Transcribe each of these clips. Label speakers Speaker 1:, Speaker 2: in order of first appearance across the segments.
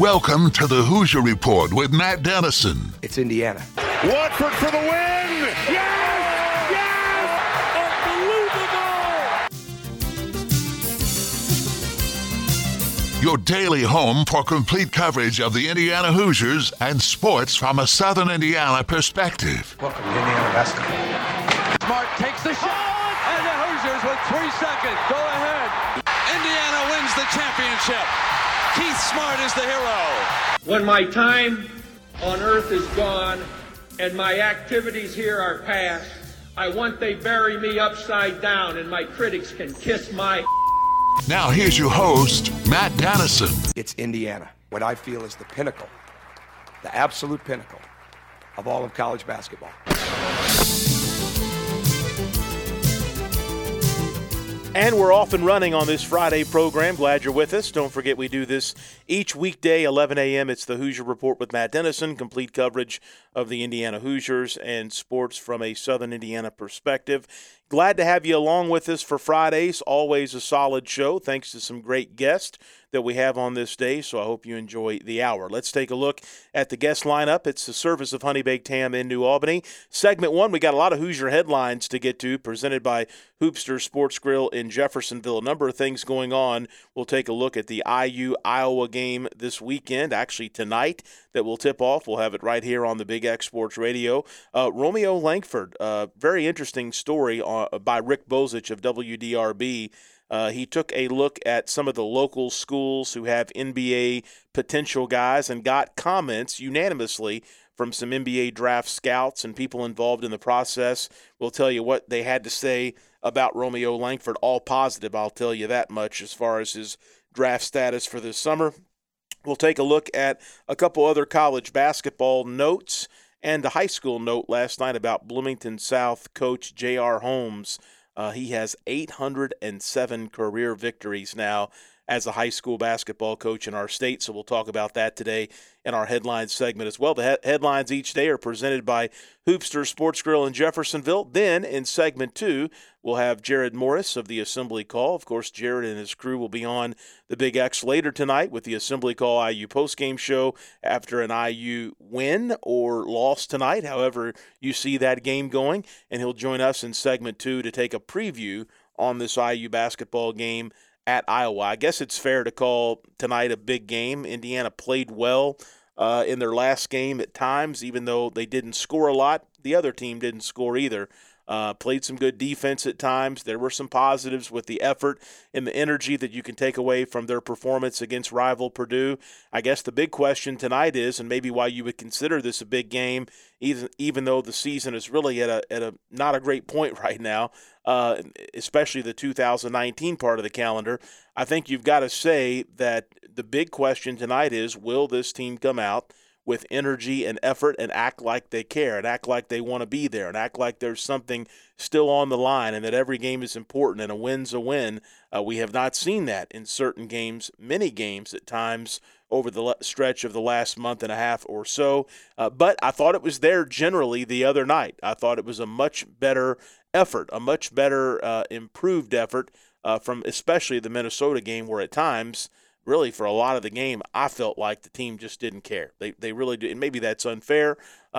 Speaker 1: Welcome to the Hoosier Report with Matt Dennison.
Speaker 2: It's Indiana.
Speaker 3: Watford for the win! Yes! Unbelievable!
Speaker 1: Your daily home for complete coverage of the Indiana Hoosiers and sports from a Southern Indiana perspective.
Speaker 2: Welcome to Indiana basketball.
Speaker 4: Smart takes the shot, and the Hoosiers with 3 seconds go ahead. Indiana wins the championship. Keith Smart is the hero.
Speaker 5: When my time on earth is gone and my activities here are past, I want they bury me upside down and my critics can kiss my...
Speaker 1: Now here's your host, Matt Dennison.
Speaker 2: It's Indiana, what I feel is the pinnacle, the absolute pinnacle of all of college basketball.
Speaker 6: And we're off and running on this Friday program. Glad you're with us. Don't forget we do this each weekday, 11 a.m. It's the Hoosier Report with Matt Dennison, complete coverage of the Indiana Hoosiers and sports from a Southern Indiana perspective. Glad to have you along with us for Fridays. Always a solid show, thanks to some great guests that we have on this day, so I hope you enjoy the hour. Let's take a look at the guest lineup. It's the service of Honey Baked Ham in New Albany. Segment 1, we got a lot of Hoosier headlines to get to, presented by Hoopster Sports Grill in Jeffersonville. A number of things going on. We'll take a look at the IU-Iowa game this weekend, actually tonight, that will tip off. We'll have it right here on the Big X Sports Radio. Romeo Langford, very interesting story by Rick Bozich of WDRB. He took a look at some of the local schools who have NBA potential guys and got comments unanimously from some NBA draft scouts and people involved in the process. We'll tell you what they had to say about Romeo Langford, all positive, I'll tell you that much, as far as his draft status for this summer. We'll take a look at a couple other college basketball notes and a high school note last night about Bloomington South coach J.R. Holmes. He has 807 career victories now as a high school basketball coach in our state, so we'll talk about that today in our headlines segment as well. The headlines each day are presented by Hoopster Sports Grill in Jeffersonville. Then in segment 2, we'll have Jared Morris of the Assembly Call. Of course, Jared and his crew will be on the Big X later tonight with the Assembly Call IU postgame show after an IU win or loss tonight, however you see that game going. And he'll join us in segment 2 to take a preview on this IU basketball game at Iowa. I guess it's fair to call tonight a big game. Indiana played well in their last game at times, even though they didn't score a lot. The other team didn't score either. Played some good defense at times. There were some positives with the effort and the energy that you can take away from their performance against rival Purdue. I guess the big question tonight is, and maybe why you would consider this a big game, even though the season is really at a not a great point right now, especially the 2019 part of the calendar. I think you've got to say that the big question tonight is, will this team come out with energy and effort and act like they care and act like they want to be there and act like there's something still on the line and that every game is important and a win's a win? We have not seen that in certain games, many games at times over the stretch of the last month and a half or so. But I thought it was there generally the other night. I thought it was a much better effort, a much better improved effort from especially the Minnesota game, where at times – really, for a lot of the game, I felt like the team just didn't care. They really did. And maybe that's unfair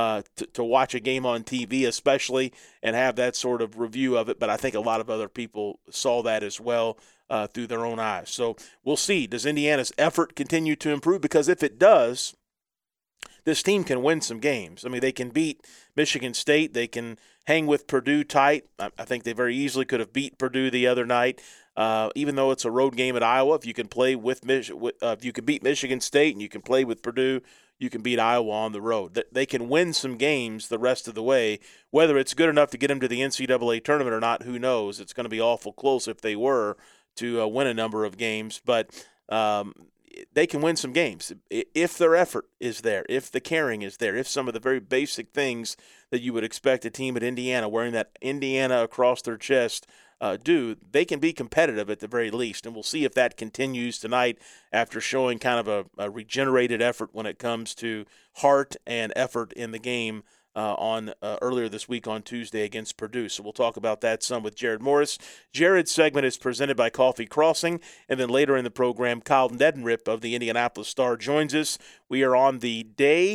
Speaker 6: to watch a game on TV especially and have that sort of review of it, but I think a lot of other people saw that as well through their own eyes. So we'll see. Does Indiana's effort continue to improve? Because if it does, this team can win some games. I mean, they can beat Michigan State. They can hang with Purdue tight. I think they very easily could have beat Purdue the other night. Even though it's a road game at Iowa, if you can play if you can beat Michigan State and you can play with Purdue, you can beat Iowa on the road. They can win some games the rest of the way. Whether it's good enough to get them to the NCAA tournament or not, who knows? It's going to be awful close if they were to win a number of games. But they can win some games if their effort is there, if the caring is there, if some of the very basic things that you would expect a team at Indiana wearing that Indiana across their chest they can be competitive at the very least. And we'll see if that continues tonight after showing kind of a regenerated effort when it comes to heart and effort in the game earlier this week on Tuesday against Purdue. So we'll talk about that some with Jared Morris. Jared's segment is presented by Coffee Crossing, and then later in the program, Kyle Neddenrip of the Indianapolis Star joins us. We are on the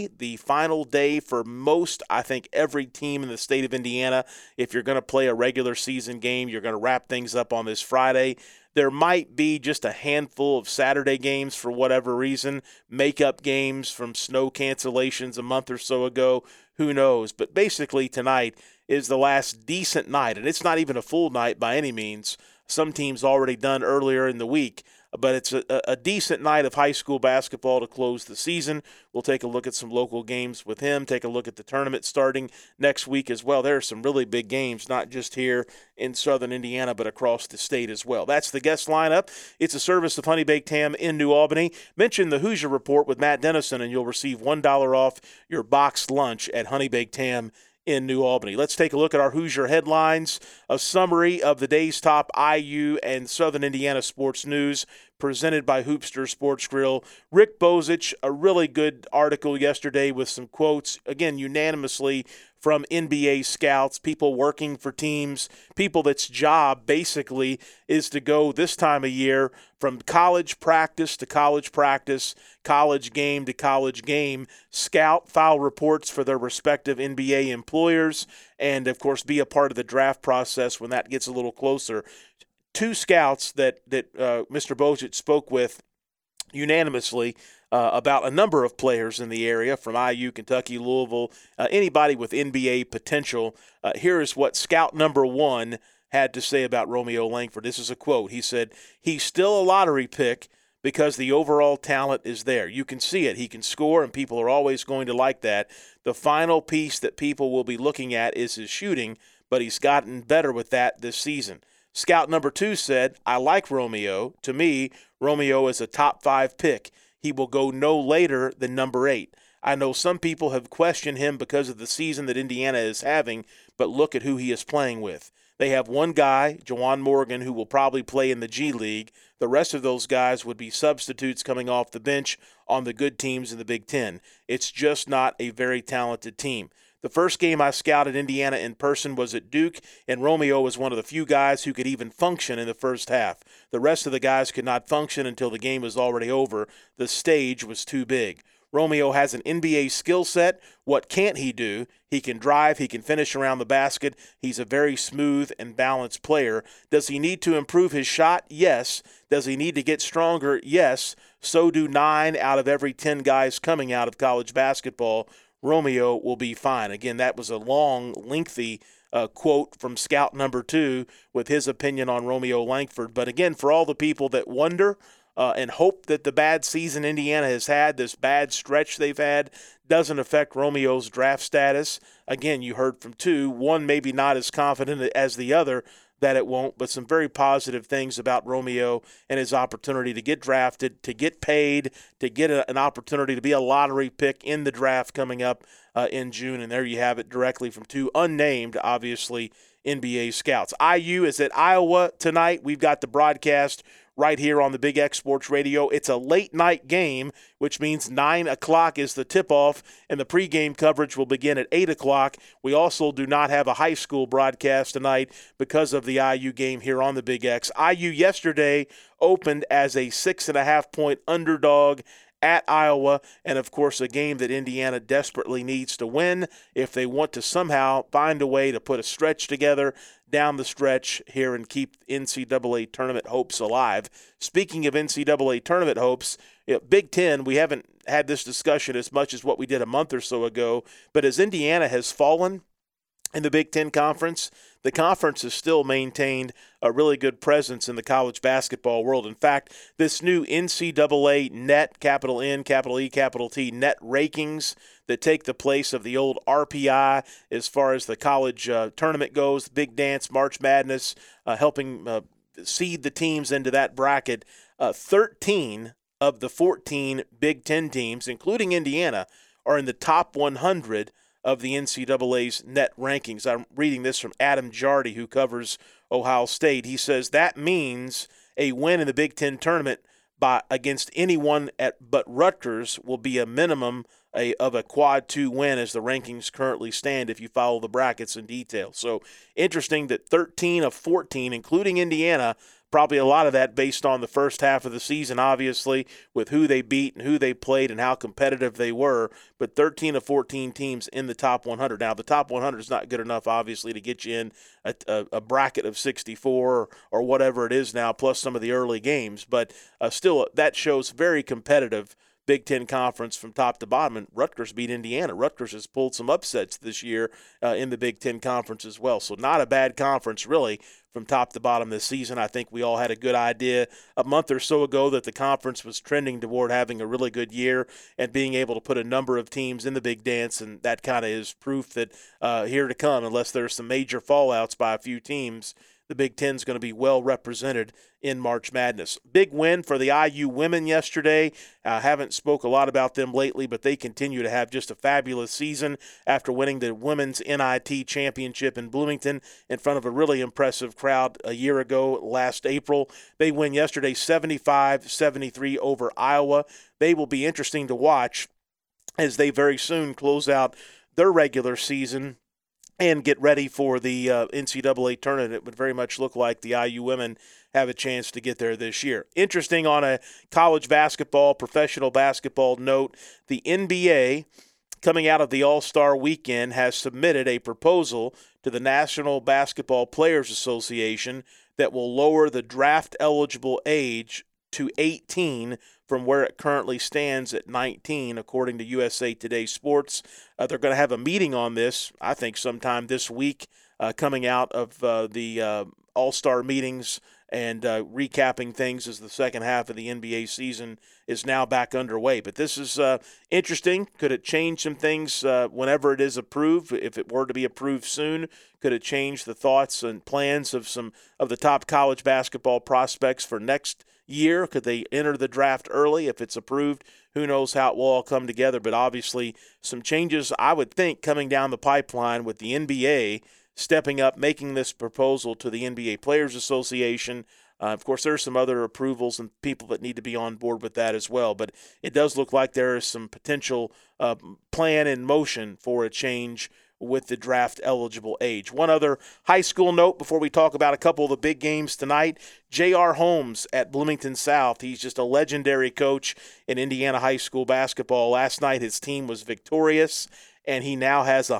Speaker 6: final day for most, I think, every team in the state of Indiana. If you're going to play a regular season game, you're going to wrap things up on this Friday. There might be just a handful of Saturday games for whatever reason, makeup games from snow cancellations a month or so ago. Who knows? But basically tonight is the last decent night, and it's not even a full night by any means. Some teams already done earlier in the week, but it's a decent night of high school basketball to close the season. We'll take a look at some local games with him, take a look at the tournament starting next week as well. There are some really big games, not just here in southern Indiana, but across the state as well. That's the guest lineup. It's a service of Honey Baked Ham in New Albany. Mention the Hoosier Report with Matt Dennison, and you'll receive $1 off your boxed lunch at Honey Baked Ham in New Albany. Let's take a look at our Hoosier headlines, a summary of the day's top IU and Southern Indiana sports news presented by Hoopster Sports Grill. Rick Bozich, a really good article yesterday with some quotes, again, unanimously from NBA scouts, people working for teams, people that's job basically is to go this time of year from college practice to college practice, college game to college game, scout, file reports for their respective NBA employers, and, of course, be a part of the draft process when that gets a little closer. Two scouts that Mr. Bozich spoke with unanimously about a number of players in the area from IU, Kentucky, Louisville, anybody with NBA potential. Here is what scout number one had to say about Romeo Langford. This is a quote. He said, "He's still a lottery pick because the overall talent is there. You can see it. He can score, and people are always going to like that. The final piece that people will be looking at is his shooting, but he's gotten better with that this season." Scout number two said, "I like Romeo. To me, Romeo is a top 5 pick. He will go no later than number 8. I know some people have questioned him because of the season that Indiana is having, but look at who he is playing with. They have one guy, Juwan Morgan, who will probably play in the G League. The rest of those guys would be substitutes coming off the bench on the good teams in the Big Ten. It's just not a very talented team. The first game I scouted Indiana in person was at Duke, and Romeo was one of the few guys who could even function in the first half. The rest of the guys could not function until the game was already over. The stage was too big. Romeo has an NBA skill set. What can't he do? He can drive. He can finish around the basket. He's a very smooth and balanced player. Does he need to improve his shot? Yes. Does he need to get stronger? Yes. So do 9 out of every 10 guys coming out of college basketball. Romeo will be fine." Again, that was a long, lengthy quote from scout number 2 with his opinion on Romeo Langford. But again, for all the people that wonder and hope that the bad season Indiana has had, this bad stretch they've had, doesn't affect Romeo's draft status. Again, you heard from 2, one maybe not as confident as the other that it won't, but some very positive things about Romeo and his opportunity to get drafted, to get paid, to get an opportunity to be a lottery pick in the draft coming up in June. And there you have it directly from 2 unnamed, obviously, NBA scouts. IU is at Iowa tonight. We've got the broadcast right here on the Big X Sports Radio. It's a late night game, which means 9 o'clock is the tip-off, and the pregame coverage will begin at 8 o'clock. We also do not have a high school broadcast tonight because of the IU game here on the Big X. IU yesterday opened as a 6.5-point underdog at Iowa, and of course a game that Indiana desperately needs to win if they want to somehow find a way to put a stretch together down the stretch here and keep NCAA tournament hopes alive. Speaking of NCAA tournament hopes, Big Ten, we haven't had this discussion as much as what we did a month or so ago, but as Indiana has fallen in the Big Ten Conference, the conference has still maintained a really good presence in the college basketball world. In fact, this new NCAA net, capital N, capital E, capital T, net rankings that take the place of the old RPI as far as the college tournament goes, Big Dance, March Madness, helping seed the teams into that bracket. 13 of the 14 Big Ten teams, including Indiana, are in the top 100 of the NCAA's net rankings. I'm reading this from Adam Jardy, who covers Ohio State. He says that means a win in the Big Ten tournament against anyone but Rutgers will be a minimum a quad 2 win as the rankings currently stand if you follow the brackets in detail. So interesting that 13 of 14, including Indiana, probably a lot of that based on the first half of the season, obviously, with who they beat and who they played and how competitive they were. But 13 of 14 teams in the top 100. Now, the top 100 is not good enough, obviously, to get you in a bracket of 64 or whatever it is now, plus some of the early games. But still, that shows very competitive Big Ten Conference from top to bottom, and Rutgers beat Indiana. Rutgers has pulled some upsets this year in the Big Ten Conference as well. So not a bad conference, really, from top to bottom this season. I think we all had a good idea a month or so ago that the conference was trending toward having a really good year and being able to put a number of teams in the big dance, and that kind of is proof that here to come, unless there's some major fallouts by a few teams, the Big Ten is going to be well represented in March Madness. Big win for the IU women yesterday. Haven't spoke a lot about them lately, but they continue to have just a fabulous season after winning the Women's NIT Championship in Bloomington in front of a really impressive crowd a year ago, last April. They win yesterday 75-73 over Iowa. They will be interesting to watch as they very soon close out their regular season and get ready for the NCAA tournament. It would very much look like the IU women have a chance to get there this year. Interesting on a college basketball, professional basketball note, the NBA, coming out of the All-Star weekend, has submitted a proposal to the National Basketball Players Association that will lower the draft-eligible age to 18 from where it currently stands at 19, according to USA Today Sports. They're going to have a meeting on this, I think, sometime this week, coming out of the All-Star meetings and recapping things as the second half of the NBA season is now back underway. But this is interesting. Could it change some things whenever it is approved? If it were to be approved soon, could it change the thoughts and plans of some of the top college basketball prospects for next year? Could they enter the draft early if it's approved? Who knows how it will all come together, but obviously some changes, I would think, coming down the pipeline with the NBA stepping up, making this proposal to the NBA Players Association. Of course, there's some other approvals and people that need to be on board with that as well, but it does look like there is some potential plan in motion for a change with the draft-eligible age. One other high school note before we talk about a couple of the big games tonight. J.R. Holmes at Bloomington South. He's just a legendary coach in Indiana high school basketball. Last night his team was victorious, and he now has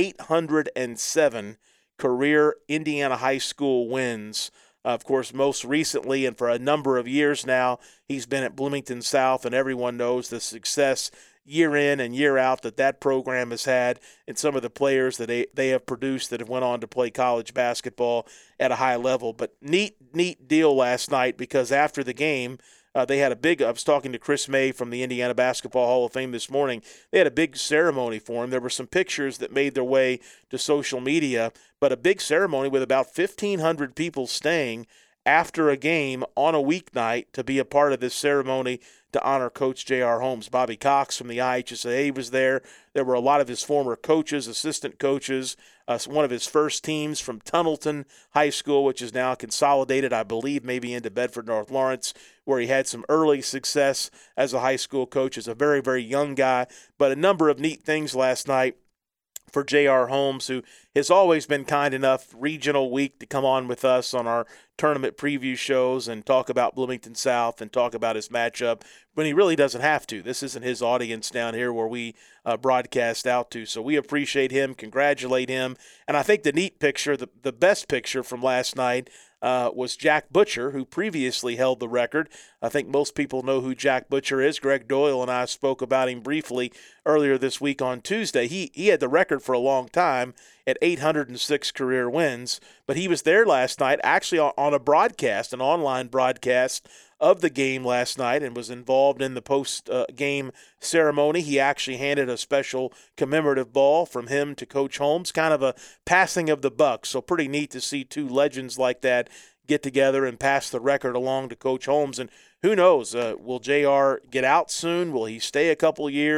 Speaker 6: 807 career Indiana high school wins. Of course, most recently and for a number of years now, he's been at Bloomington South, and everyone knows the success year in and year out that program has had and some of the players that they have produced that have went on to play college basketball at a high level. But neat deal last night, because after the game, they had I was talking to Chris May from the Indiana Basketball Hall of Fame this morning. They had a big ceremony for him. There were some pictures that made their way to social media, but a big ceremony with about 1,500 people staying after a game on a weeknight to be a part of this ceremony to honor Coach J.R. Holmes. Bobby Cox from the IHSA was there. There were a lot of his former coaches, assistant coaches, one of his first teams from Tunnelton High School, which is now consolidated, I believe, maybe into Bedford North Lawrence, where he had some early success as a high school coach, as a very, very young guy. But a number of neat things last night for J.R. Holmes, who has always been kind enough regional week to come on with us on our tournament preview shows and talk about Bloomington South and talk about his matchup when he really doesn't have to. This isn't his audience down here where we broadcast out to. So we appreciate him, congratulate him. And I think the neat picture, the best picture from last night was Jack Butcher, who previously held the record. I think most people know who Jack Butcher is. Greg Doyle and I spoke about him briefly earlier this week on Tuesday. He had the record for a long time at 806 career wins, but he was there last night actually on a broadcast, an online broadcast of the game last night, and was involved in the post-game ceremony. He actually handed a special commemorative ball from him to Coach Holmes, kind of a passing of the buck. So pretty neat to see two legends like that get together and pass the record along to Coach Holmes. And who knows, will JR get out soon? Will he stay a couple years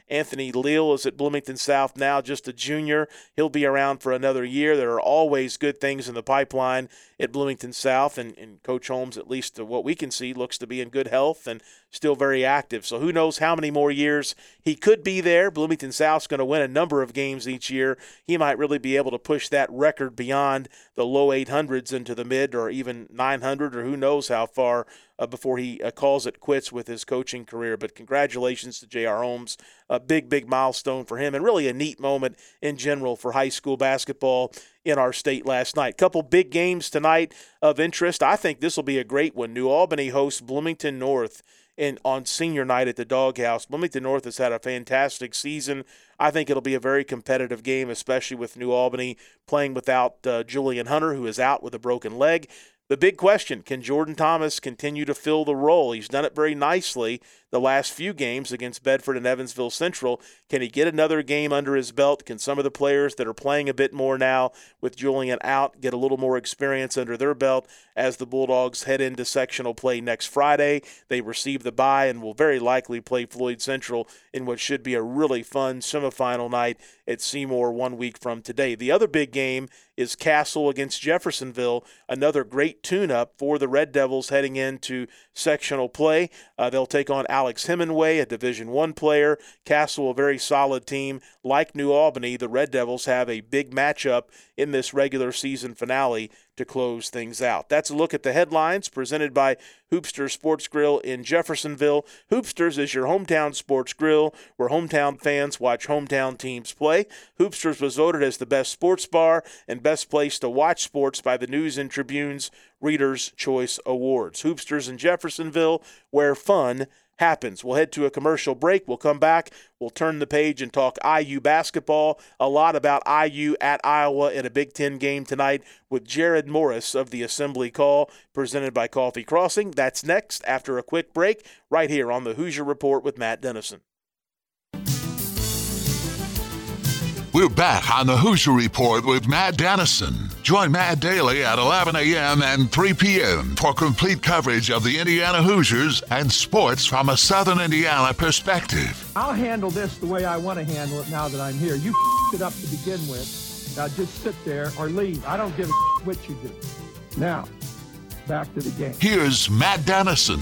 Speaker 6: Anthony Leal is at Bloomington South now, just a junior. He'll be around for another year. There are always good things in the pipeline at Bloomington South, and Coach Holmes, at least what we can see, looks to be in good health and still very active. So who knows how many more years he could be there. Bloomington South's going to win a number of games each year. He might really be able to push that record beyond the low 800s into the mid or even 900, or who knows how far before he calls it quits with his coaching career. But congratulations to J.R. Holmes. A big milestone for him, and really a neat moment in general for high school basketball in our state last night. Couple big games tonight of interest. I think this will be a great one. New Albany hosts Bloomington North on senior night at the Doghouse. Bloomington North has had a fantastic season. I think it'll be a very competitive game, especially with New Albany playing without Julian Hunter, who is out with a broken leg. The big question, can Jordan Thomas continue to fill the role? He's done it very nicely the last few games against Bedford and Evansville Central. Can he get another game under his belt? Can some of the players that are playing a bit more now with Julian out get a little more experience under their belt as the Bulldogs head into sectional play next Friday? They receive the bye and will very likely play Floyd Central in what should be a really fun semifinal night at Seymour 1 week from today. The other big game is Castle against Jeffersonville, another great tune-up for the Red Devils heading into sectional play. They'll take on Alex Hemingway, a Division I player. Castle, a very solid team. Like New Albany, the Red Devils have a big matchup in this regular season finale to close things out. That's a look at the headlines presented by Hoopsters Sports Grill in Jeffersonville. Hoopsters is your hometown sports grill where hometown fans watch hometown teams play. Hoopsters was voted as the best sports bar and best place to watch sports by the News and Tribune's Reader's Choice Awards. Hoopsters in Jeffersonville, where fun happens. We'll head to a commercial break. We'll come back. We'll turn the page and talk IU basketball. A lot about IU at Iowa in a Big Ten game tonight with Jared Morris of the Assembly Call, presented by Coffee Crossing. That's next after a quick break right here on the Hoosier Report with Matt Dennison.
Speaker 1: We're back on the Hoosier Report with Matt Dennison. Join Matt daily at 11 a.m. and 3 p.m. for complete coverage of the Indiana Hoosiers and sports from a Southern Indiana perspective.
Speaker 7: I'll handle this the way I want to handle it now that I'm here. You it up to begin with. Now just sit there or leave. I don't give a what you do. Now, back to the game.
Speaker 1: Here's Matt Dennison.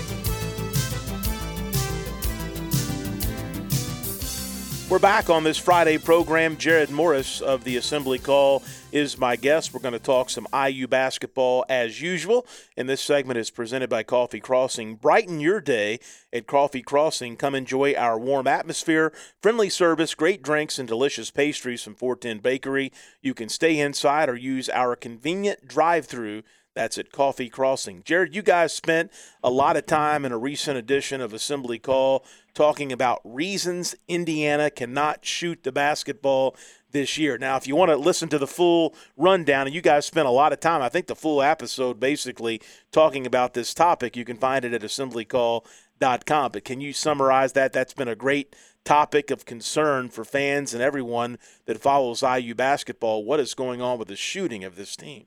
Speaker 6: We're back on this Friday program. Jared Morris of the Assembly Call is my guest. We're going to talk some IU basketball as usual, and this segment is presented by Coffee Crossing. Brighten your day at Coffee Crossing. Come enjoy our warm atmosphere, friendly service, great drinks, and delicious pastries from 410 Bakery. You can stay inside or use our convenient drive-through. That's at Coffee Crossing. Jared, you guys spent a lot of time in a recent edition of Assembly Call talking about reasons Indiana cannot shoot the basketball this year. Now, if you want to listen to the full rundown, and you guys spent a lot of time, I think the full episode basically talking about this topic, you can find it at assemblycall.com. But can you summarize that? That's been a great topic of concern for fans and everyone that follows IU basketball. What is going on with the shooting of this team?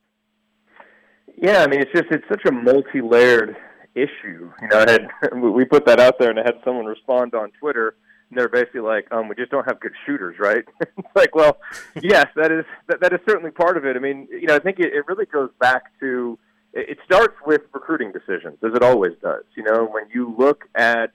Speaker 8: Yeah, I mean, it's such a multi-layered issue. You know, we put that out there, and I had someone respond on Twitter, and they're basically like, we just don't have good shooters, right? It's like, well, yes, that is certainly part of it. I mean, you know, I think it really goes back to, it starts with recruiting decisions, as it always does. You know, when you look at,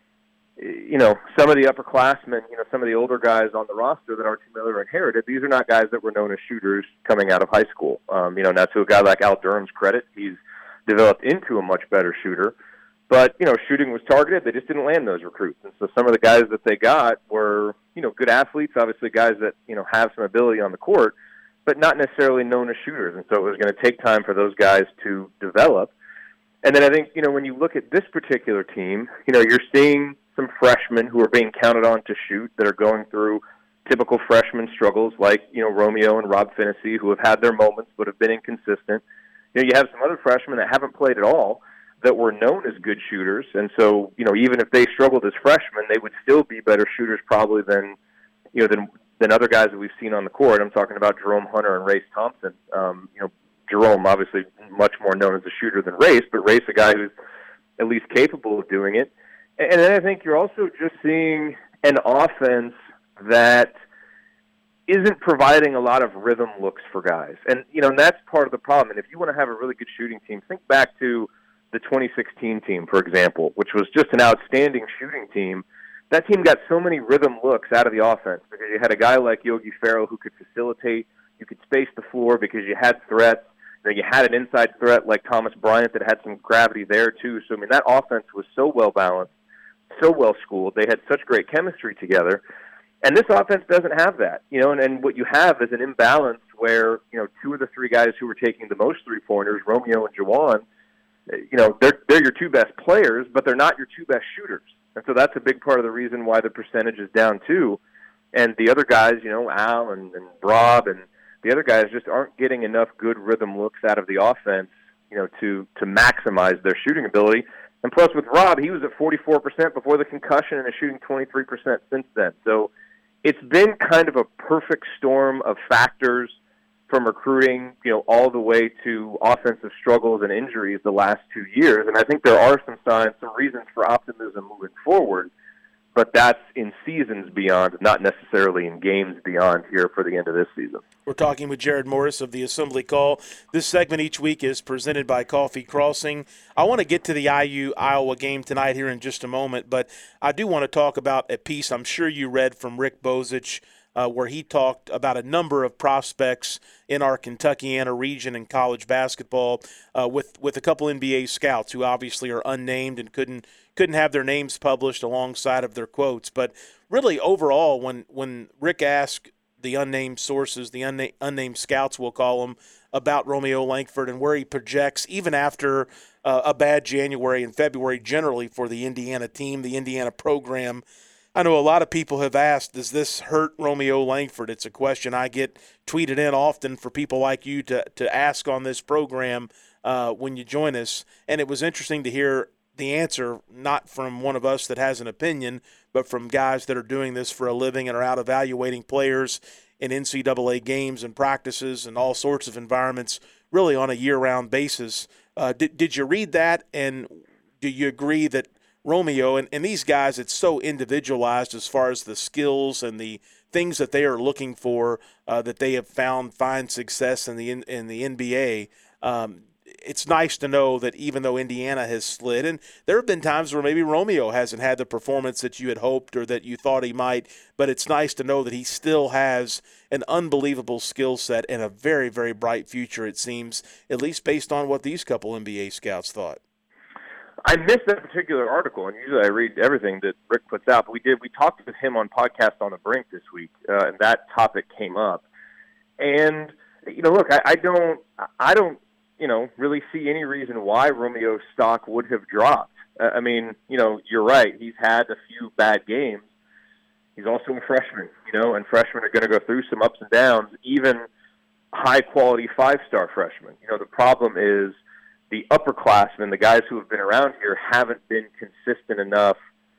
Speaker 8: you know, some of the upperclassmen, you know, some of the older guys on the roster that Archie Miller inherited, these are not guys that were known as shooters coming out of high school. You know, and that's to a guy like Al Durham's credit. He's developed into a much better shooter. But, you know, shooting was targeted. They just didn't land those recruits. And so some of the guys that they got were, you know, good athletes, obviously guys that, you know, have some ability on the court, but not necessarily known as shooters. And so it was going to take time for those guys to develop. And then I think, you know, when you look at this particular team, you know, you're seeing some freshmen who are being counted on to shoot that are going through typical freshman struggles like, you know, Romeo and Rob Finnessy, who have had their moments but have been inconsistent. You know, you have some other freshmen that haven't played at all that were known as good shooters. And so, you know, even if they struggled as freshmen, they would still be better shooters probably than, you know, than other guys that we've seen on the court. I'm talking about Jerome Hunter and Race Thompson. You know, Jerome obviously much more known as a shooter than Race, but Race a guy who's at least capable of doing it. And then I think you're also just seeing, an offense that isn't providing a lot of rhythm looks for guys. And, and that's part of the problem. And if you want to have a really good shooting team, think back to the 2016 team, for example, which was just an outstanding shooting team. That team got so many rhythm looks out of the offense because you had a guy like Yogi Ferrell who could facilitate, you could space the floor because you had threats. You had an inside threat like Thomas Bryant that had some gravity there, too. So, that offense was so well-balanced, so well-schooled. They had such great chemistry together. And this offense doesn't have that, and what you have is an imbalance where, two of the three guys who were taking the most three-pointers, Romeo and Juwan, they're your two best players, but they're not your two best shooters. And so that's a big part of the reason why the percentage is down, too. And the other guys, Al and Rob and the other guys just aren't getting enough good rhythm looks out of the offense, to maximize their shooting ability. And plus with Rob, he was at 44% before the concussion and is shooting 23% since then. So it's been kind of a perfect storm of factors from recruiting, all the way to offensive struggles and injuries the last 2 years. And I think there are some signs, some reasons for optimism moving forward, but that's in seasons beyond, not necessarily in games beyond here for the end of this season.
Speaker 6: We're talking with Jared Morris of the Assembly Call. This segment each week is presented by Coffee Crossing. I want to get to the IU-Iowa game tonight here in just a moment, but I do want to talk about a piece I'm sure you read from Rick Bozich, where he talked about a number of prospects in our Kentuckiana region in college basketball with a couple NBA scouts who obviously are unnamed and couldn't have their names published alongside of their quotes. But really overall, when Rick asked the unnamed sources, the unnamed scouts we'll call them, about Romeo Langford and where he projects even after a bad January and February generally for the Indiana team, the Indiana program, I know a lot of people have asked, does this hurt Romeo Langford? It's a question I get tweeted in often for people like you to ask on this program when you join us. And it was interesting to hear the answer, not from one of us that has an opinion, but from guys that are doing this for a living and are out evaluating players in NCAA games and practices and all sorts of environments really on a year-round basis. Did you read that, and do you agree that Romeo and these guys, it's so individualized as far as the skills and the things that they are looking for that they have find success in the NBA. It's nice to know that even though Indiana has slid, and there have been times where maybe Romeo hasn't had the performance that you had hoped or that you thought he might, but it's nice to know that he still has an unbelievable skill set and a very, very bright future, it seems, at least based on what these couple NBA scouts thought.
Speaker 8: I missed that particular article, and usually I read everything that Rick puts out, but we talked with him on Podcast on the Brink this week, and that topic came up. And, look, I don't really see any reason why Romeo's stock would have dropped. I mean, you're right. He's had a few bad games. He's also a freshman, and freshmen are going to go through some ups and downs, even high-quality five-star freshmen. The problem is the upperclassmen, the guys who have been around here, haven't been consistent enough,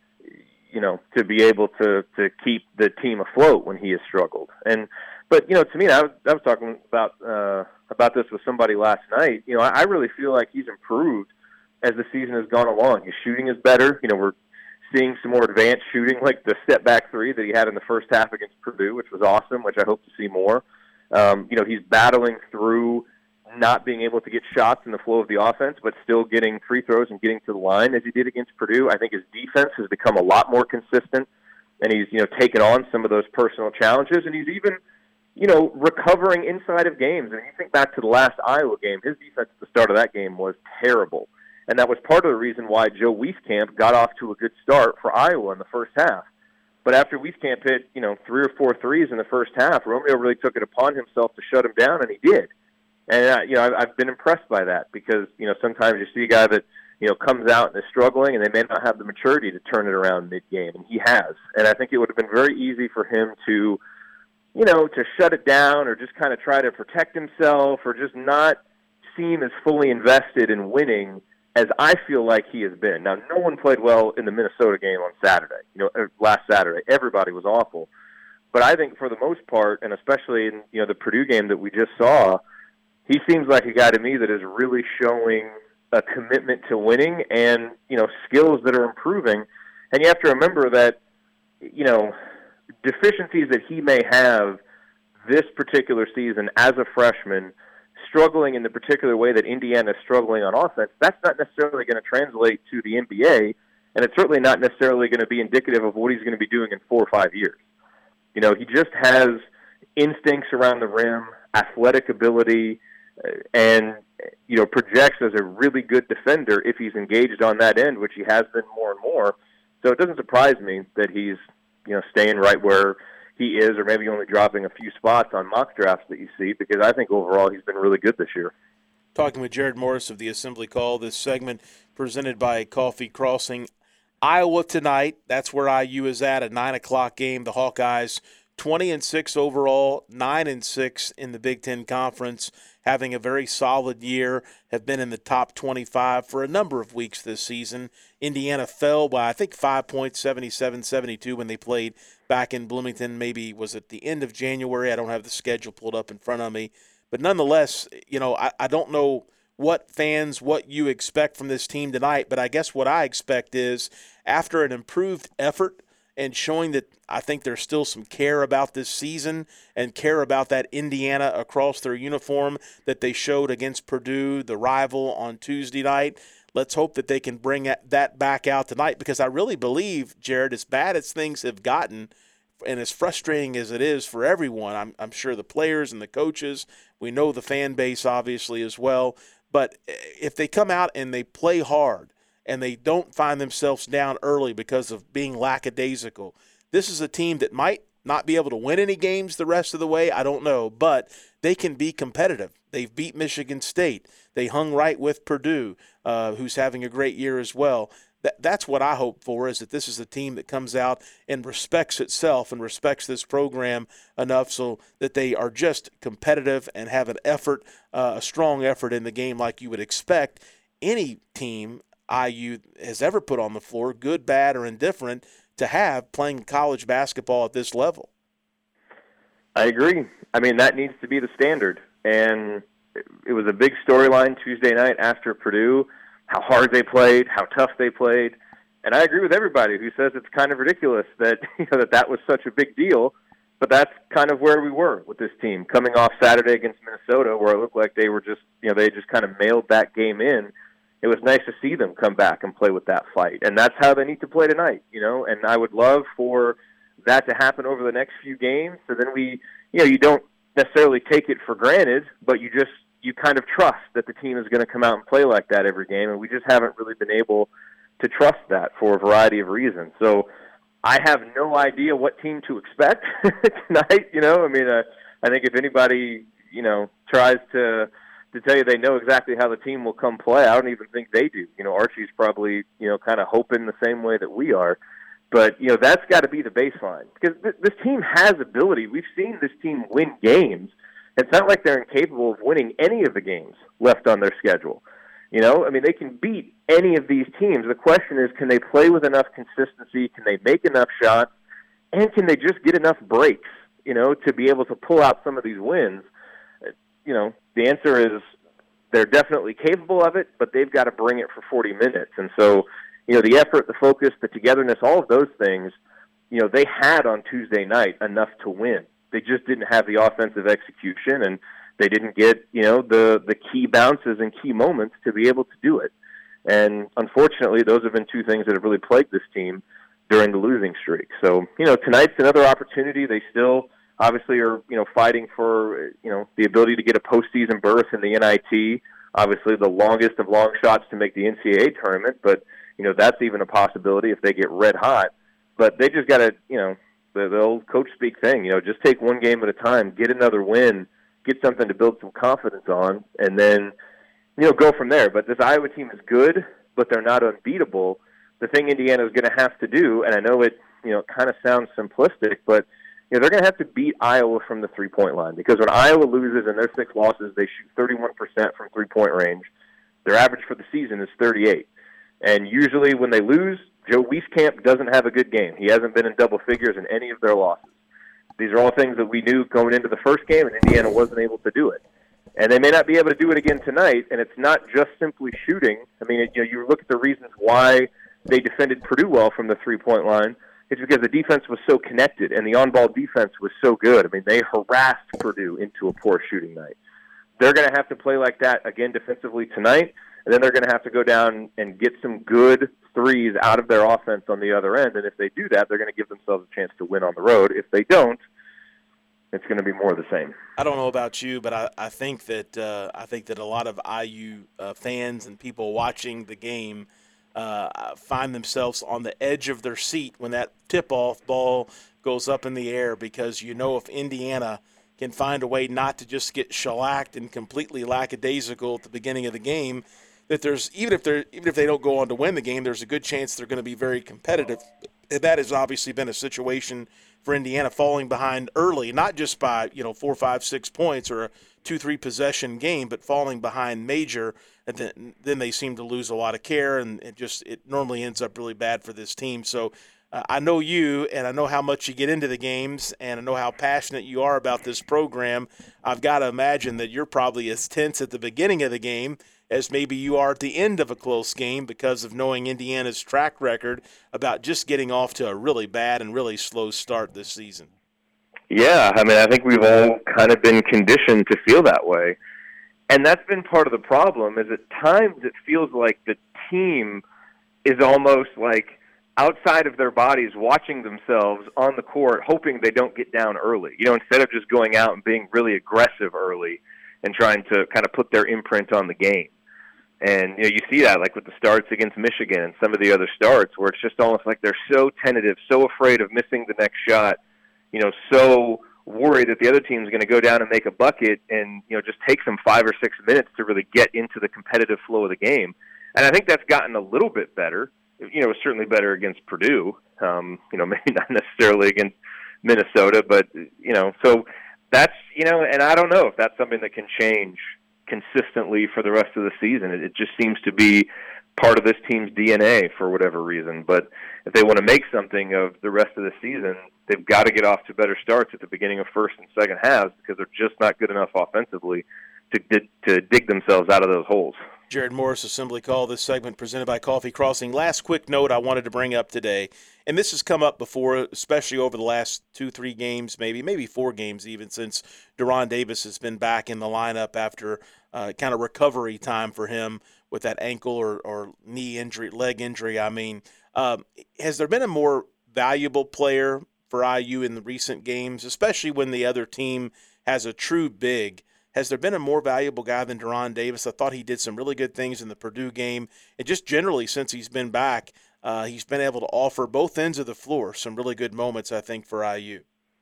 Speaker 8: to be able to keep the team afloat when he has struggled. But to me, I was talking about this with somebody last night. I really feel like he's improved as the season has gone along. His shooting is better. We're seeing some more advanced shooting, like the step-back three that he had in the first half against Purdue, which was awesome, which I hope to see more. He's battling through not being able to get shots in the flow of the offense, but still getting free throws and getting to the line as he did against Purdue. I think his defense has become a lot more consistent, and he's, taken on some of those personal challenges, and he's even, recovering inside of games. And you think back to the last Iowa game, his defense at the start of that game was terrible. And that was part of the reason why Joe Wieskamp got off to a good start for Iowa in the first half. But after Wieskamp hit, 3 or 4 threes in the first half, Romeo really took it upon himself to shut him down, and he did. And, I've been impressed by that because, sometimes you see a guy that, comes out and is struggling and they may not have the maturity to turn it around mid-game, and he has. And I think it would have been very easy for him to, to shut it down or just kind of try to protect himself or just not seem as fully invested in winning as I feel like he has been. Now, no one played well in the Minnesota game on Saturday, last Saturday. Everybody was awful. But I think for the most part, and especially in, the Purdue game that we just saw, he seems like a guy to me that is really showing a commitment to winning and, skills that are improving. And you have to remember that, deficiencies that he may have this particular season as a freshman, struggling in the particular way that Indiana is struggling on offense, that's not necessarily going to translate to the NBA, and it's certainly not necessarily going to be indicative of what he's going to be doing in 4 or 5 years. He just has instincts around the rim, athletic ability, and projects as a really good defender if he's engaged on that end, which he has been more and more. So it doesn't surprise me that he's staying right where he is, or maybe only dropping a few spots on mock drafts that you see, because I think overall he's been really good this year.
Speaker 6: Talking with Jared Morris of the Assembly Call, this segment presented by Coffee Crossing. Iowa tonight, that's where IU is at, a 9 o'clock game. The Hawkeyes 20-6 overall, 9-6 in the Big Ten Conference, having a very solid year, have been in the top 25 for a number of weeks this season. Indiana fell by, I think, 5 points, 77-72 when they played back in Bloomington. Maybe was at the end of January. I don't have the schedule pulled up in front of me. But nonetheless, I don't know what you expect from this team tonight, but I guess what I expect is after an improved effort and showing that I think there's still some care about this season and care about that Indiana across their uniform that they showed against Purdue, the rival, on Tuesday night. Let's hope that they can bring that back out tonight, because I really believe, Jared, as bad as things have gotten and as frustrating as it is for everyone, I'm sure the players and the coaches, we know the fan base obviously as well, but if they come out and they play hard, and they don't find themselves down early because of being lackadaisical, this is a team that might not be able to win any games the rest of the way, I don't know, but they can be competitive. They've beat Michigan State. They hung right with Purdue, who's having a great year as well. That's what I hope for, is that this is a team that comes out and respects itself and respects this program enough so that they are just competitive and have an effort, a strong effort in the game like you would expect any team IU has ever put on the floor, good, bad, or indifferent, to have playing college basketball at this level.
Speaker 8: I agree. I mean, that needs to be the standard. And it was a big storyline Tuesday night after Purdue, how hard they played, how tough they played. And I agree with everybody who says it's kind of ridiculous that that was such a big deal. But that's kind of where we were with this team, coming off Saturday against Minnesota, where it looked like they were just, they just kind of mailed that game in. It was nice to see them come back and play with that fight. And that's how they need to play tonight, and I would love for that to happen over the next few games. So then you don't necessarily take it for granted, but you kind of trust that the team is going to come out and play like that every game. And we just haven't really been able to trust that for a variety of reasons. So I have no idea what team to expect tonight. I think if anybody, tries to tell you they know exactly how the team will come play, I don't even think they do. Archie's probably, kind of hoping the same way that we are. But, that's got to be the baseline. Because this team has ability. We've seen this team win games. It's not like they're incapable of winning any of the games left on their schedule. They can beat any of these teams. The question is, can they play with enough consistency? Can they make enough shots? And can they just get enough breaks, to be able to pull out some of these wins? The answer is they're definitely capable of it, but they've got to bring it for 40 minutes. And so, the effort, the focus, the togetherness, all of those things, they had on Tuesday night enough to win. They just didn't have the offensive execution, and they didn't get, the key bounces and key moments to be able to do it. And unfortunately, those have been two things that have really plagued this team during the losing streak. So, tonight's another opportunity. They still obviously are, fighting for, the ability to get a postseason berth in the NIT. Obviously the longest of long shots to make the NCAA tournament, but, that's even a possibility if they get red hot. But they just got to, the old coach speak thing, just take one game at a time, get another win, get something to build some confidence on, and then, go from there. But this Iowa team is good, but they're not unbeatable. The thing Indiana is going to have to do, and I know it, kind of sounds simplistic, but they're going to have to beat Iowa from the three-point line, because when Iowa loses in their 6 losses, they shoot 31% from three-point range. Their average for the season is 38. And usually when they lose, Joe Wieskamp doesn't have a good game. He hasn't been in double figures in any of their losses. These are all things that we knew going into the first game, and Indiana wasn't able to do it. And they may not be able to do it again tonight, and it's not just simply shooting. I mean, you look at the reasons why they defended Purdue well from the three-point line. it's because the defense was so connected and the on-ball defense was so good. I mean, they harassed Purdue into a poor shooting night. They're going to have to play like that again defensively tonight, and then they're going to have to go down and get some good threes out of their offense on the other end. And if they do that, they're going to give themselves a chance to win on the road. If they don't, it's going to be more of the same.
Speaker 6: I don't know about you, but I think that a lot of IU fans and people watching the game find themselves on the edge of their seat when that tip-off ball goes up in the air, because if Indiana can find a way not to just get shellacked and completely lackadaisical at the beginning of the game, that there's even if they don't go on to win the game, there's a good chance they're going to be very competitive. And that has obviously been a situation for Indiana, falling behind early, not just by 4, 5, 6 points or a 2-3 possession game, but falling behind major, and then they seem to lose a lot of care, and it normally ends up really bad for this team. So I know you, and I know how much you get into the games, and I know how passionate you are about this program. I've got to imagine that you're probably as tense at the beginning of the game as maybe you are at the end of a close game, because of knowing Indiana's track record about just getting off to a really bad and really slow start this season.
Speaker 8: Yeah, I mean, I think we've all kind of been conditioned to feel that way. And that's been part of the problem, is at times it feels like the team is almost like outside of their bodies, watching themselves on the court, hoping they don't get down early. Instead of just going out and being really aggressive early and trying to kind of put their imprint on the game. And you see that like with the starts against Michigan and some of the other starts, where it's just almost like they're so tentative, so afraid of missing the next shot, so worried that the other team's going to go down and make a bucket, and just takes them 5 or 6 minutes to really get into the competitive flow of the game. And I think that's gotten a little bit better. It was certainly better against Purdue, maybe not necessarily against Minnesota, but, so that's, and I don't know if that's something that can change consistently for the rest of the season. It just seems to be part of this team's DNA for whatever reason. But if they want to make something of the rest of the season, they've got to get off to better starts at the beginning of first and second halves, because they're just not good enough offensively to dig themselves out of those holes.
Speaker 6: Jared Morris, Assembly Call, this segment presented by Coffee Crossing. Last quick note I wanted to bring up today, and this has come up before, especially over the last 2-3 games, maybe 4 games even, since De'Ron Davis has been back in the lineup after kind of recovery time for him with that ankle or knee injury, leg injury. I mean, has there been a more valuable player for IU in the recent games, especially when the other team has a true big? Has there been a more valuable guy than De'Ron Davis? I thought he did some really good things in the Purdue game. And just generally, since he's been back, he's been able to offer both ends of the floor some really good moments, I think, for IU.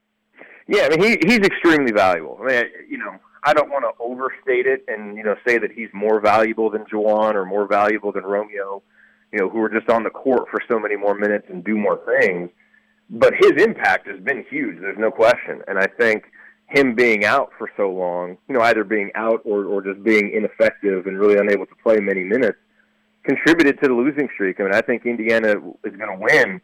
Speaker 8: Yeah, I mean, he's extremely valuable. I mean, I don't want to overstate it and, say that he's more valuable than Juwan or more valuable than Romeo, who are just on the court for so many more minutes and do more things. But his impact has been huge, there's no question. And I think him being out for so long, either being out or just being ineffective and really unable to play many minutes, contributed to the losing streak. I mean, I think Indiana is going to win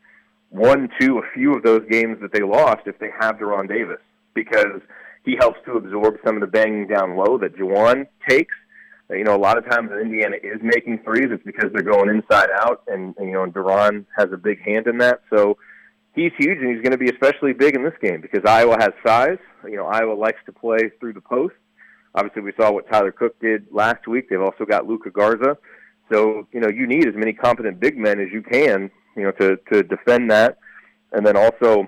Speaker 8: 1, 2, a few of those games that they lost if they have De'Ron Davis, because he helps to absorb some of the banging down low that Juwan takes. A lot of times when Indiana is making threes, it's because they're going inside out, and De'Ron has a big hand in that. So he's huge, and he's going to be especially big in this game because Iowa has size. Iowa likes to play through the post. Obviously, we saw what Tyler Cook did last week. They've also got Luka Garza. So, you need as many competent big men as you can, to defend that. And then also,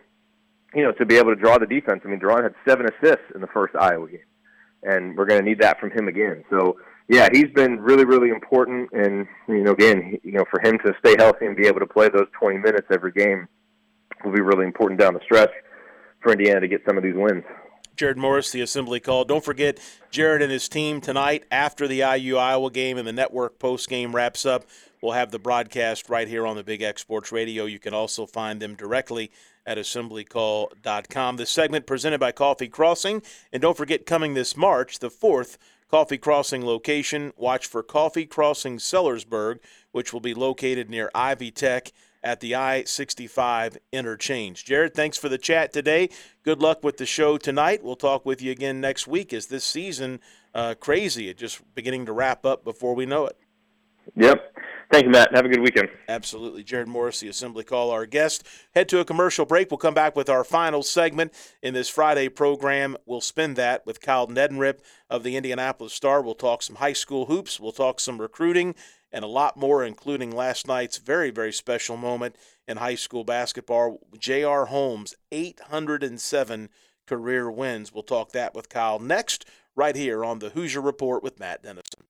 Speaker 8: to be able to draw the defense. I mean, De'Ron had 7 assists in the first Iowa game, and we're going to need that from him again. So, yeah, he's been really, really important. And, again, for him to stay healthy and be able to play those 20 minutes every game will be really important down the stretch for Indiana to get some of these wins.
Speaker 6: Jared Morris, the Assembly Call. Don't forget, Jared and his team tonight after the IU-Iowa game and the network post-game wraps up. We'll have the broadcast right here on the Big X Sports Radio. You can also find them directly at assemblycall.com. This segment presented by Coffee Crossing. And don't forget, coming this March, the 4th Coffee Crossing location, watch for Coffee Crossing Sellersburg, which will be located near Ivy Tech at the I-65 interchange. Jared, thanks for the chat today. Good luck with the show tonight. We'll talk with you again next week as this season crazy. It's just beginning to wrap up before we know it.
Speaker 8: Yep. Thank you, Matt. Have a good weekend.
Speaker 6: Absolutely. Jared Morris, the Assembly Call, our guest. Head to a commercial break. We'll come back with our final segment in this Friday program. We'll spend that with Kyle Neddenriep of the Indianapolis Star. We'll talk some high school hoops. We'll talk some recruiting and a lot more, including last night's very, very special moment in high school basketball. J.R. Holmes, 807 career wins. We'll talk that with Kyle next, right here on the Hoosier Report with Matt Dennison.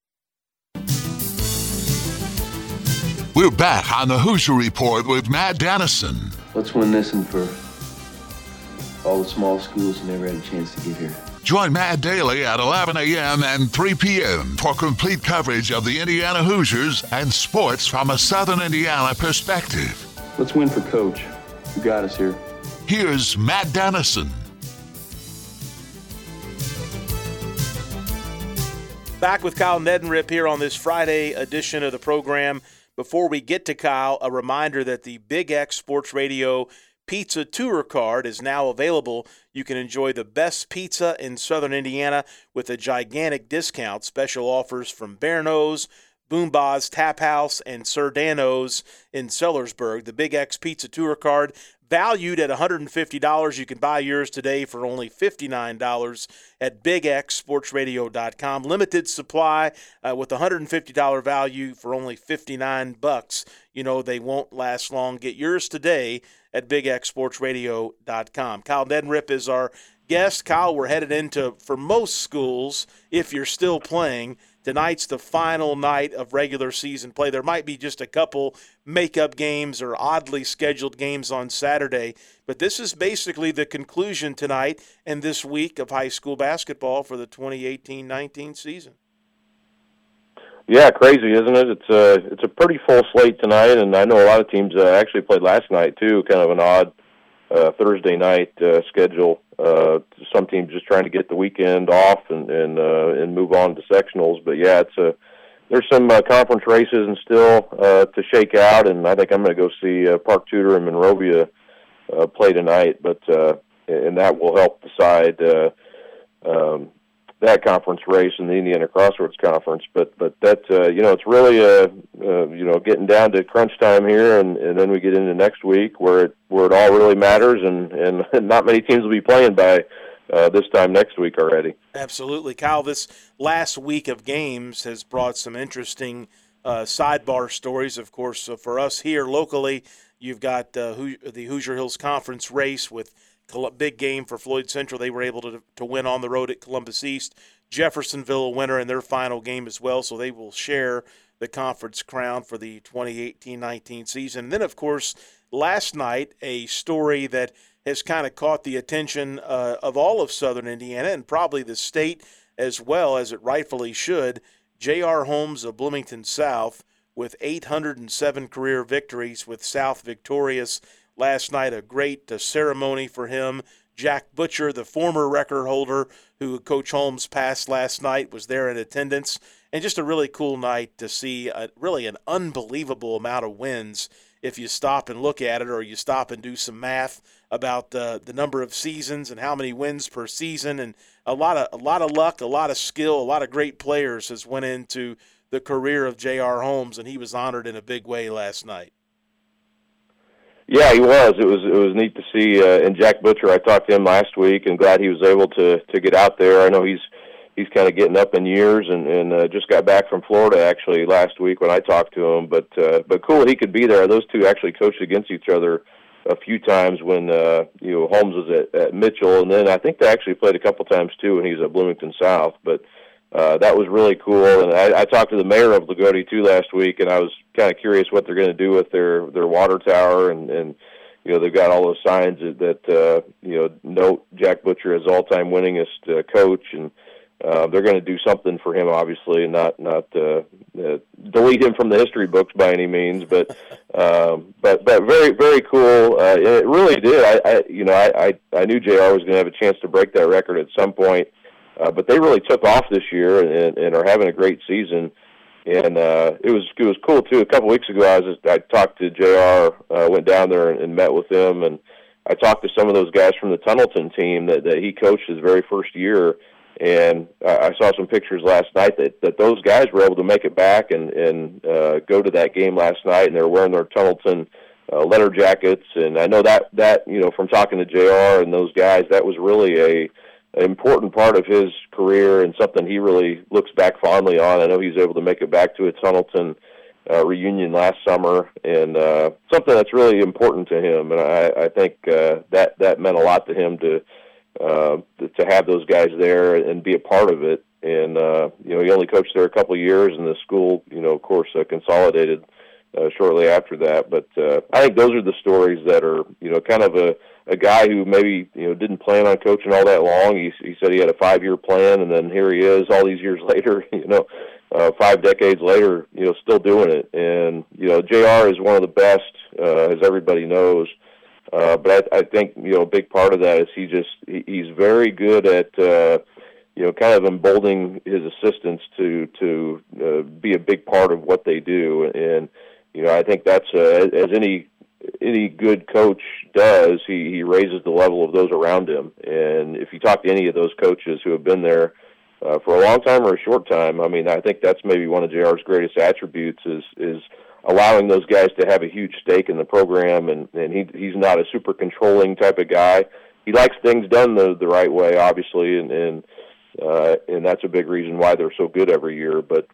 Speaker 1: We're back on the Hoosier Report with Matt Dennison.
Speaker 9: Let's win this one for all the small schools who never had a chance to get here.
Speaker 1: Join Matt daily at 11 a.m. and 3 p.m. for complete coverage of the Indiana Hoosiers and sports from a Southern Indiana perspective.
Speaker 9: Let's win for Coach, who got us here.
Speaker 1: Here's Matt Dennison.
Speaker 6: Back with Kyle Neddenriep here on this Friday edition of the program. Before we get to Kyle, a reminder that the Big X Sports Radio Pizza Tour Card is now available. You can enjoy the best pizza in Southern Indiana with a gigantic discount. Special offers from Berno's, Boomba's Tap House, and Sir Dano's in Sellersburg. The Big X Pizza Tour Card, valued at $150. You can buy yours today for only $59 at BigXSportsRadio.com. Limited supply with $150 value for only $59. You know they won't last long. Get yours today at BigXSportsRadio.com. Kyle Neddenriep is our guest. Kyle, we're headed into, for most schools, if you're still playing, tonight's the final night of regular season play. There might be just a couple makeup games or oddly scheduled games on Saturday, but this is basically the conclusion tonight and this week of high school basketball for the 2018-19 season.
Speaker 8: Yeah, crazy, isn't it? It's a pretty full slate tonight, and I know a lot of teams actually played last night too. Kind of an odd Thursday night schedule. Some teams just trying to get the weekend off and move on to sectionals. But yeah, there's some conference races and still to shake out, and I think I'm going to go see Park Tudor and Monrovia play tonight. But and that will help decide that conference race in the Indiana Crossroads Conference. But that it's really getting down to crunch time here, and then we get into next week where it all really matters, and not many teams will be playing by this time next week already.
Speaker 6: Absolutely. Kyle, this last week of games has brought some interesting sidebar stories. Of course, for us here locally, you've got the Hoosier Hills Conference race with big game for Floyd Central. They were able to win on the road at Columbus East. Jeffersonville a winner in their final game as well, so they will share the conference crown for the 2018-19 season. And then, of course, last night, a story that has kind of caught the attention of all of Southern Indiana and probably the state as well, as it rightfully should. J.R. Holmes of Bloomington South with 807 career victories, with South victorious last night. A great ceremony for him. Jack Butcher, the former record holder who Coach Holmes passed last night, was there in attendance. And just a really cool night to see really an unbelievable amount of wins if you stop and look at it, or you stop and do some math about the number of seasons and how many wins per season. And a lot of luck, a lot of skill, a lot of great players has went into the career of J.R. Holmes, and he was honored in a big way last night.
Speaker 8: Yeah, he was. It was neat to see. And Jack Butcher, I talked to him last week, and glad he was able to get out there. I know he's kind of getting up in years, and just got back from Florida actually last week when I talked to him. But cool he could be there. Those two actually coached against each other a few times when Holmes was at Mitchell, and then I think they actually played a couple times too when he was at Bloomington South. But that was really cool. And I talked to the mayor of Lagodi too last week, and I was kind of curious what they're going to do with their water tower, and they've got all those signs that note Jack Butcher as all-time winningest coach, and they're going to do something for him, obviously, and not delete him from the history books by any means, but very, very cool. It really did. I knew JR was going to have a chance to break that record at some point, but they really took off this year and are having a great season. And it was cool too. A couple weeks ago, I talked to JR, went down there and met with him, and I talked to some of those guys from the Tunnelton team that he coached his very first year. And I saw some pictures last night that those guys were able to make it back and go to that game last night, and they were wearing their Tunnelton letter jackets. And I know that from talking to JR and those guys, that was really an important part of his career and something he really looks back fondly on. I know he's able to make it back to a Tunnelton reunion last summer, and something that's really important to him. And I think that meant a lot to him to have those guys there and be a part of it. And he only coached there a couple of years, and the school, of course, consolidated shortly after that. But I think those are the stories that are, kind of a guy who maybe, didn't plan on coaching all that long. He said he had a 5-year plan, and then here he is all these years later, 5 decades later, still doing it. And, JR is one of the best, as everybody knows. But I think, a big part of that is he's very good at, kind of emboldening his assistants to be a big part of what they do. And, I think that's, as any good coach does, he raises the level of those around him. And if you talk to any of those coaches who have been there for a long time or a short time, I mean, I think that's maybe one of JR's greatest attributes is allowing those guys to have a huge stake in the program, and he's not a super controlling type of guy. He likes things done the right way, obviously, and that's a big reason why they're so good every year. But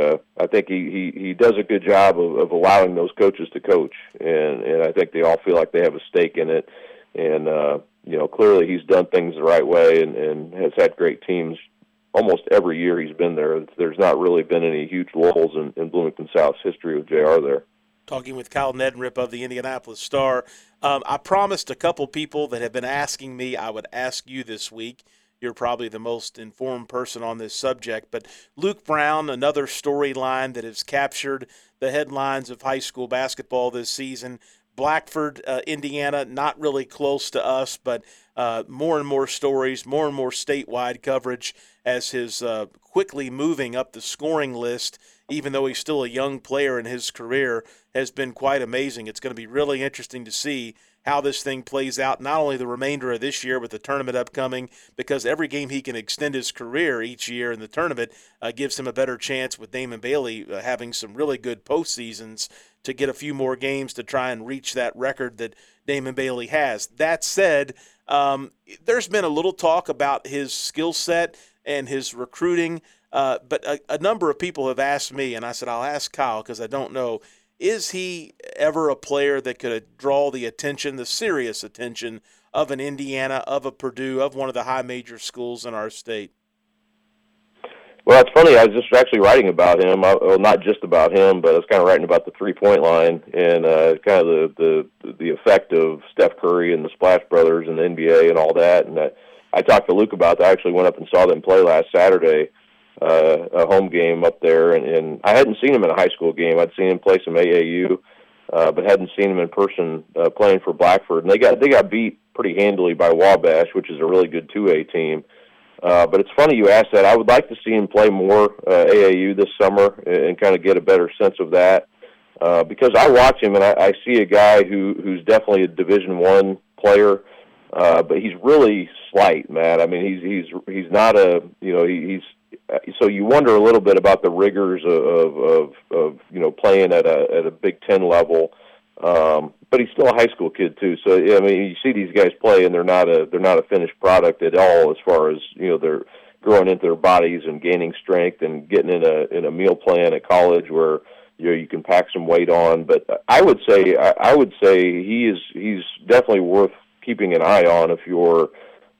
Speaker 8: I think he does a good job of allowing those coaches to coach, and I think they all feel like they have a stake in it. And clearly he's done things the right way and has had great teams almost every year he's been there. There's not really been any huge lulls in Bloomington South's history with JR there.
Speaker 6: Talking with Kyle Neddenriep of the Indianapolis Star. I promised a couple people that have been asking me I would ask you this week. You're probably the most informed person on this subject. But Luke Brown, another storyline that has captured the headlines of high school basketball this season. Blackford, Indiana, not really close to us, but more and more stories, more and more statewide coverage as his quickly moving up the scoring list, even though he's still a young player in his career, has been quite amazing. It's going to be really interesting to see how this thing plays out, not only the remainder of this year with the tournament upcoming, because every game he can extend his career each year in the tournament gives him a better chance with Damon Bailey having some really good postseasons to get a few more games to try and reach that record that Damon Bailey has. That said, there's been a little talk about his skill set and his recruiting, but a number of people have asked me, and I said I'll ask Kyle because I don't know, is he ever a player that could draw the attention, the serious attention of an Indiana, of a Purdue, of one of the high major schools in our state?
Speaker 8: Well, it's funny. I was just actually writing about him. Well, not just about him, but I was kind of writing about the three-point line and kind of the effect of Steph Curry and the Splash Brothers and the NBA and all that. And I talked to Luke about that. I actually went up and saw them play last Saturday, a home game up there. And I hadn't seen him in a high school game. I'd seen him play some AAU, but hadn't seen him in person playing for Blackford. And they got beat pretty handily by Wabash, which is a really good 2A team. But it's funny you asked that. I would like to see him play more AAU this summer and kind of get a better sense of that. Because I watch him and I see a guy who's definitely a Division I player, but he's really slight, Matt. I mean, he's not a, he's so you wonder a little bit about the rigors of playing at a Big Ten level. But he's still a high school kid too. So I mean, you see these guys play, and they're not a finished product at all as far as they're growing into their bodies and gaining strength and getting in a meal plan at college where you can pack some weight on. But I would say he's definitely worth keeping an eye on if you're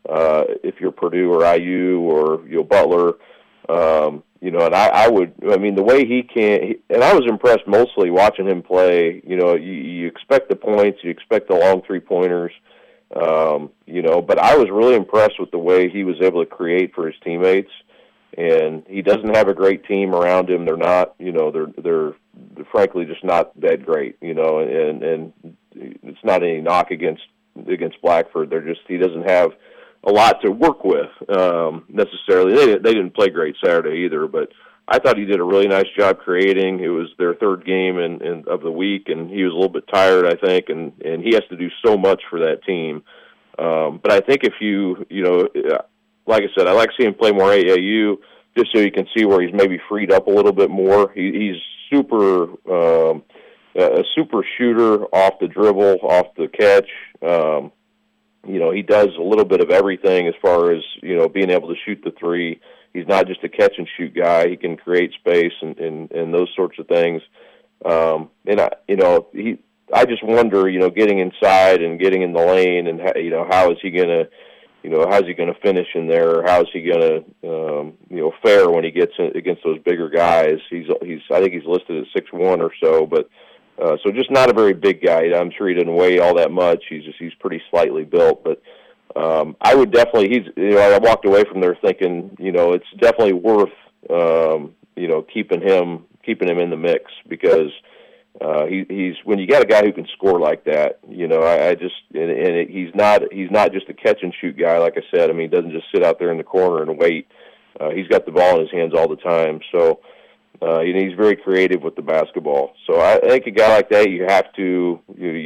Speaker 8: Purdue or IU or Butler. And the way he can, and I was impressed mostly watching him play. You expect the points, you expect the long three-pointers, but I was really impressed with the way he was able to create for his teammates. And he doesn't have a great team around him. They're not, they're frankly just not that great, and it's not any knock against Blackford. He doesn't have a lot to work with necessarily. They didn't play great Saturday either, but I thought he did a really nice job creating. It was their third game of the week, and he was a little bit tired, I think, and he has to do so much for that team. But I think if like I said, I like seeing him play more AAU just so you can see where he's maybe freed up a little bit more. He's super a super shooter off the dribble, off the catch. He does a little bit of everything as far as, being able to shoot the three. He's not just a catch and shoot guy. He can create space and those sorts of things. I just wonder, getting inside and getting in the lane and, how is he going to, how's he going to finish in there? How is he going to, fare when he gets against those bigger guys? I think he's listed at 6'1" or so, but so just not a very big guy. I'm sure he didn't weigh all that much. He's pretty slightly built, but I would definitely. I walked away from there thinking, it's definitely worth, keeping him in the mix because he's when you got a guy who can score like that, he's not just a catch and shoot guy. Like I said, he doesn't just sit out there in the corner and wait. He's got the ball in his hands all the time, so. He's very creative with the basketball. So I think a guy like that, you have to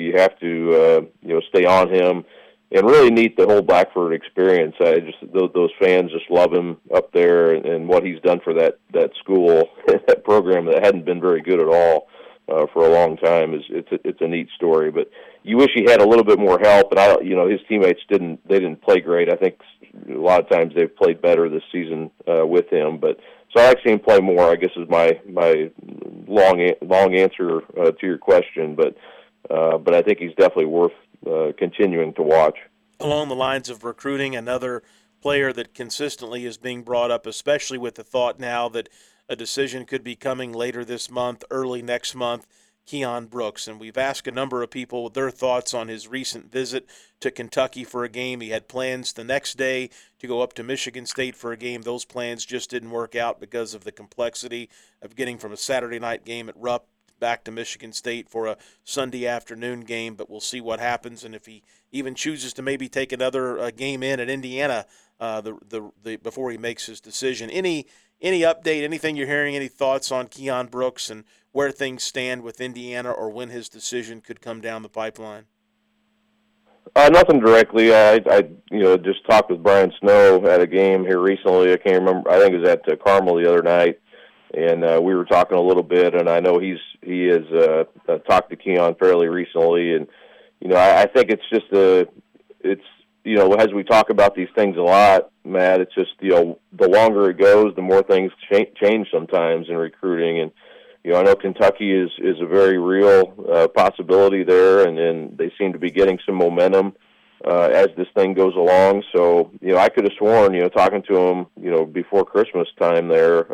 Speaker 8: stay on him, and really neat the whole Blackford experience. Those fans just love him up there, and what he's done for that school, that program that hadn't been very good at all for a long time. It's a neat story. But you wish he had a little bit more help. And his teammates didn't play great. I think a lot of times they've played better this season with him, but. So I like seeing him play more, I guess, is my long answer to your question. But I think he's definitely worth continuing to watch.
Speaker 6: Along the lines of recruiting, another player that consistently is being brought up, especially with the thought now that a decision could be coming later this month, early next month, Keon Brooks. And we've asked a number of people their thoughts on his recent visit to Kentucky for a game. He had plans the next day to go up to Michigan State for a game. Those plans just didn't work out because of the complexity of getting from a Saturday night game at Rupp back to Michigan State for a Sunday afternoon game. But we'll see what happens, and if he even chooses to maybe take another game in at Indiana before he makes his decision. Any update, anything you're hearing, any thoughts on Keon Brooks and where things stand with Indiana or when his decision could come down the pipeline?
Speaker 8: Nothing directly. I just talked with Brian Snow at a game here recently. I can't remember. I think it was at Carmel the other night, and we were talking a little bit. And I know he has talked to Keon fairly recently, and I think it's just as we talk about these things a lot, Matt, it's just the longer it goes, the more things change sometimes in recruiting. And I know Kentucky is a very real possibility there, and they seem to be getting some momentum as this thing goes along. So, I could have sworn, talking to him, before Christmas time there,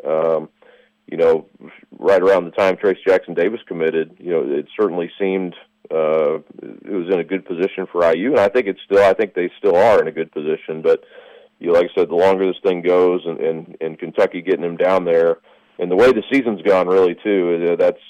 Speaker 8: right around the time Trace Jackson Davis committed, it certainly seemed it was in a good position for IU, and I think they still are in a good position. But, like I said, the longer this thing goes, and Kentucky getting him down there. And the way the season's gone, really, too, that's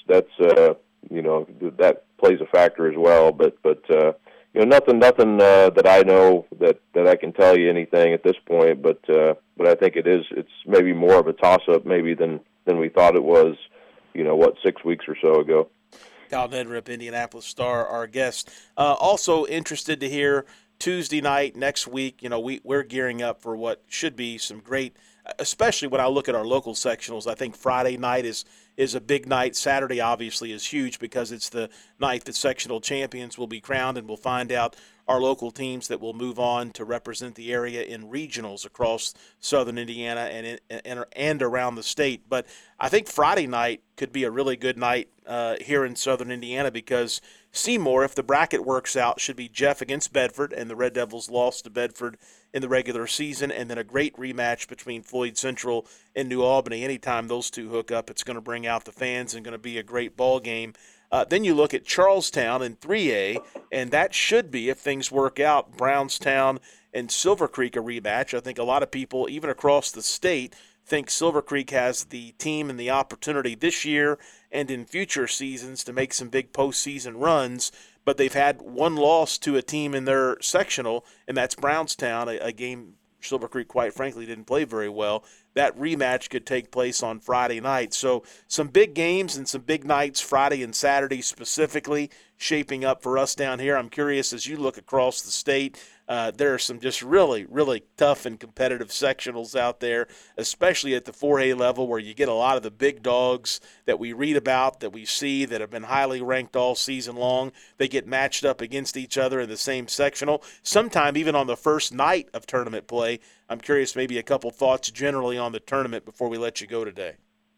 Speaker 8: that plays a factor as well. But nothing that I know that I can tell you anything at this point. But I think it's maybe more of a toss-up maybe than we thought it was, 6 weeks or so ago.
Speaker 6: Kyle Nedrip, Indianapolis Star, our guest. Also interested to hear Tuesday night next week. We're gearing up for what should be some great. Especially when I look at our local sectionals, I think Friday night is a big night. Saturday obviously is huge because it's the night that sectional champions will be crowned, and we'll find out our local teams that will move on to represent the area in regionals across southern Indiana and around the state. But I think Friday night could be a really good night here in southern Indiana because Seymour, if the bracket works out, should be Jeff against Bedford, and the Red Devils lost to Bedford in the regular season, and then a great rematch between Floyd Central and New Albany. Anytime those two hook up, it's going to bring out the fans and going to be a great ball game. Then you look at Charlestown in 3A, and that should be, if things work out, Brownstown and Silver Creek a rematch. I think a lot of people, even across the state, think Silver Creek has the team and the opportunity this year and in future seasons to make some big postseason runs, but they've had one loss to a team in their sectional, and that's Brownstown, a game Silver Creek, quite frankly, didn't play very well. That rematch could take place on Friday night. So some big games and some big nights Friday and Saturday specifically shaping up for us down here. I'm curious, as you look across the state, There are some just really, really tough and competitive sectionals out there, especially at the 4A level where you get a lot of the big dogs that we read about, that we see, that have been highly ranked all season long. They get matched up against each other in the same sectional, sometime even on the first night of tournament play. I'm curious, maybe a couple thoughts generally on the tournament before we let you go today.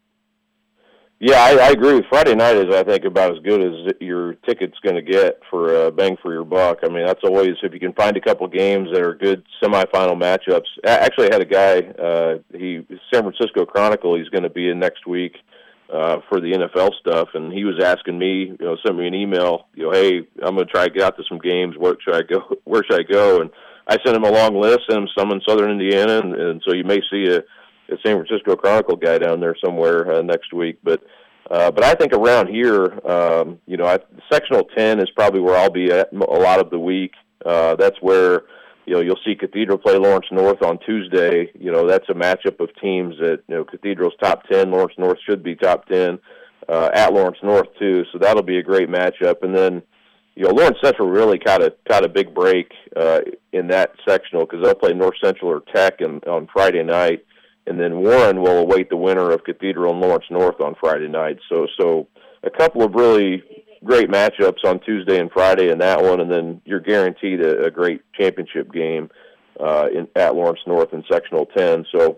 Speaker 10: Yeah, I agree. Friday night is, I think, about as good as your ticket's going to get for bang for your buck. I mean, that's always, if you can find a couple games that are good semifinal matchups. Actually, I had a guy, San Francisco Chronicle, he's going to be in next week for the NFL stuff, and he was asking me, sent me an email, hey, I'm going to try to get out to some games. Where should I go? And I sent him a long list, sent him some in Southern Indiana, and so you may see a San Francisco Chronicle guy down there somewhere next week. But I think around here, sectional 10 is probably where I'll be at a lot of the week. That's where, you'll see Cathedral play Lawrence North on Tuesday. That's a matchup of teams that, Cathedral's top 10, Lawrence North should be top 10, at Lawrence North too. So that'll be a great matchup. And then, Lawrence Central really caught a big break in that sectional because they'll play North Central or Tech on Friday night. And then Warren will await the winner of Cathedral and Lawrence North on Friday night. So a couple of really great matchups on Tuesday and Friday in that one, and then you're guaranteed a great championship game at Lawrence North in Sectional 10. So,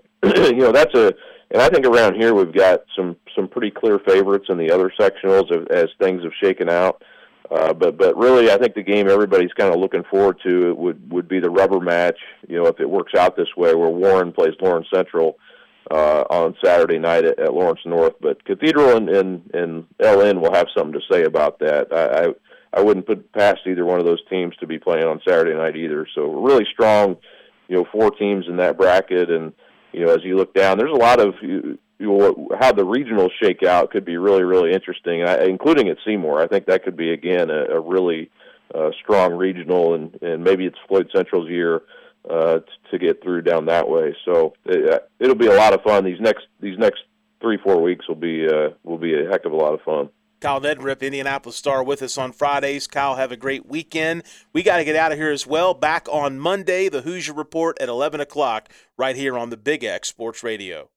Speaker 10: and I think around here we've got some pretty clear favorites in the other sectionals as things have shaken out. But really, I think the game everybody's kind of looking forward to would be the rubber match, if it works out this way, where Warren plays Lawrence Central on Saturday night at Lawrence North. But Cathedral and LN will have something to say about that. I wouldn't put past either one of those teams to be playing on Saturday night either. So really strong, 4 teams in that bracket. And, as you look down, there's a lot of how the regionals shake out could be really, really interesting, including at Seymour. I think that could be, again, a really strong regional, and maybe it's Floyd Central's year to get through down that way. So it'll be a lot of fun. These next 3-4 weeks will be a heck of a lot of fun.
Speaker 6: Kyle Neddenriep, Indianapolis Star, with us on Fridays. Kyle, have a great weekend. We got to get out of here as well. Back on Monday, the Hoosier Report at 11 o'clock right here on the Big X Sports Radio.